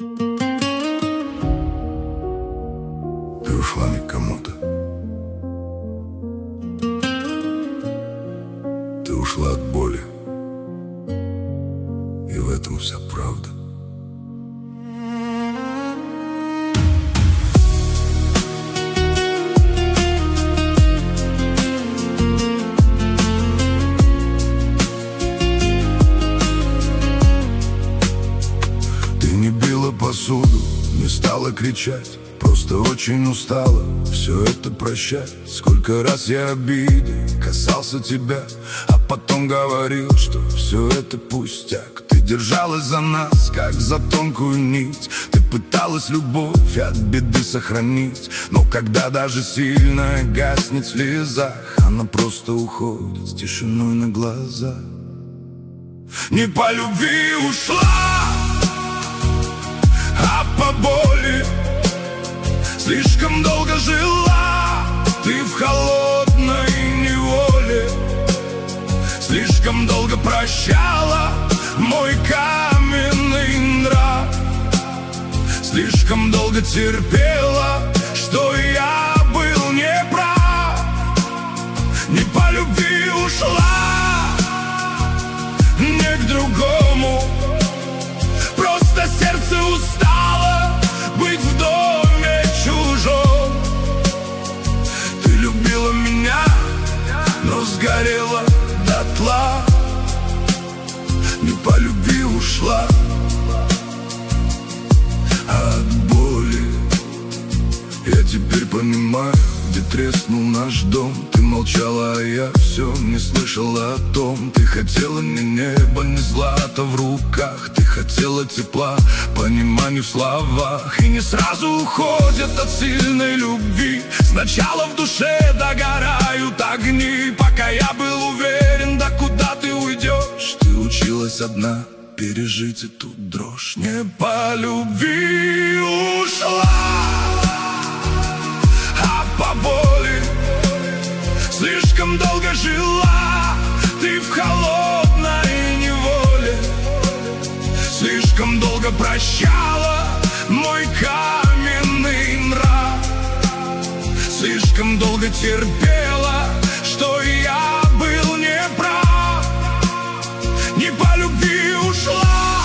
Ты ушла не к кому-то. Ты ушла от боли. И в этом вся правда. Ты не била посуду, не стала кричать, просто очень устала все это прощать. Сколько раз я обидой касался тебя, а потом говорил, что все это пустяк. Ты держалась за нас, как за тонкую нить. Ты пыталась любовь от беды сохранить, но когда даже сильно гаснет в слезах, она просто уходит с тишиной на глазах. Не по любви ушла, а по боли. Слишком долго жила ты в холодной неволе. Слишком долго прощала мой каменный нрав. Слишком долго терпела, что я был неправ. Не по любви ушла, не к другому. Просто сердце устало быть в доме чужом. Ты любила меня, но сгорела дотла. Не по любви ушла, а от боли. Я теперь понимаю, где треснул наш дом. Ты молчала, а я все не слышала о том. Ты хотела не неба, не злата в руках. Ты хотела тепла, понимания в словах. И не сразу уходят от сильной любви. Сначала в душе догорают огни. Пока я был уверен, да куда ты уйдешь. Ты училась одна пережить эту дрожь. Не по любви ушла, а по боли. Слишком долго жила ты в холодной неволе. Слишком долго прощала мой каменный нрав. Слишком долго терпела, что я был неправ. Не по любви ушла,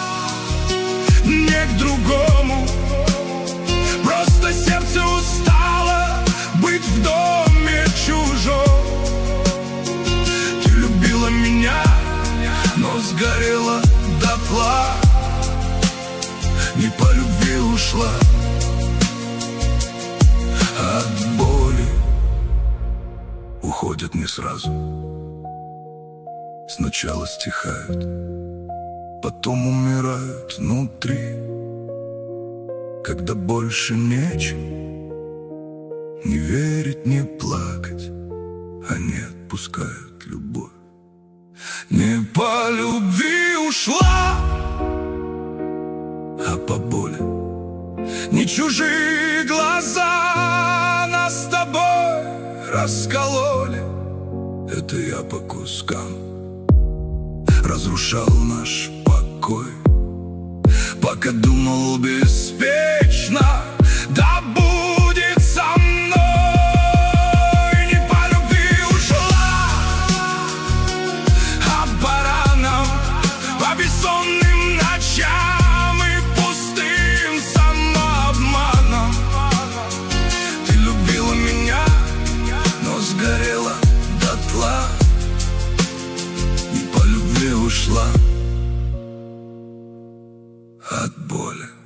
не к другому. Просто сердце устало быть в доме чужом. Ты любила меня, но сгорела дотла. Не по любви ушла, от боли уходят не сразу. Сначала стихают, потом умирают внутри. Когда больше нечем не верить, не плакать, они отпускают любовь. Не по любви ушла, а по боли. Не чужие глаза нас с тобой раскололи. Это я по кускам разрушал наш покой, пока думал беспечно, да будет со мной. Не по любви ушла, а по ранам, по бессонным ночам и пустым самообманом. Ты любила меня, но сгорела дотла. Не по любви ушла, от боли.